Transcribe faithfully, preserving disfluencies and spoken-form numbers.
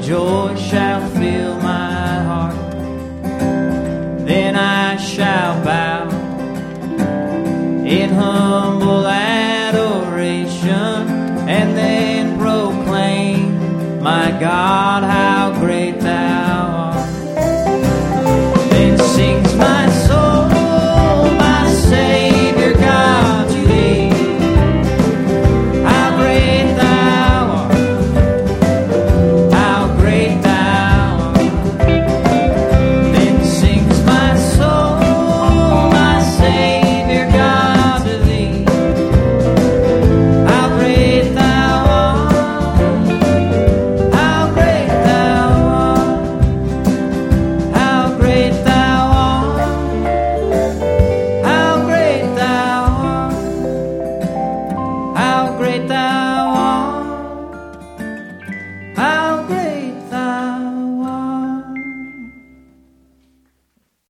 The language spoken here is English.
joy shall fill my heart. Then I shall bow in humble adoration, and then proclaim, my God, how great thou art. Then sings my soul, my Savior God, to thee. How great thou art, how great thou art. Then sings my soul, my Savior God, to thee. How great thou art, how great thou art, how great thou art, how great thou art, how great thou